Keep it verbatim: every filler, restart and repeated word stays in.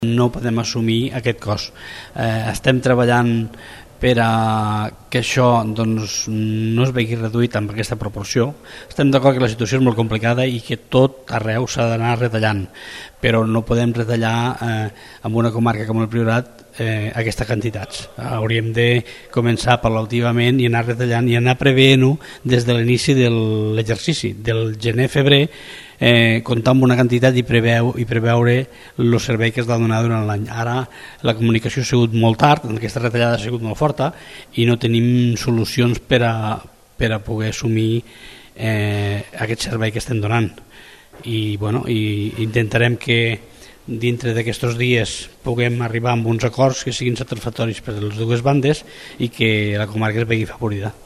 No podem assumir aquest cost. Eh, estem treballant per a que això doncs, no es vegi reduït amb aquesta proporció. Estem d'acord que la situació és molt complicada i que tot arreu s'ha d'anar retallant, però no podem retallar eh, en una comarca com el Priorat eh, aquestes quantitats. Hauríem de començar paulativament i anar retallant i anar preveient-ho des de l'inici de l'exercici, del gener-febrer, eh, comptar amb una quantitat i, preveu, i preveure el servei que es ha de donar durant l'any. Ara la comunicació ha sigut molt tard, aquesta retallada ha sigut molt forta i no tenim solucions per a, per a poder assumir eh, aquest servei que estem donant. I, bueno, i intentarem que dintre d'aquests dies puguem arribar amb uns acords que siguin satisfactoris per a les dues bandes i que la comarca es vegi favorida.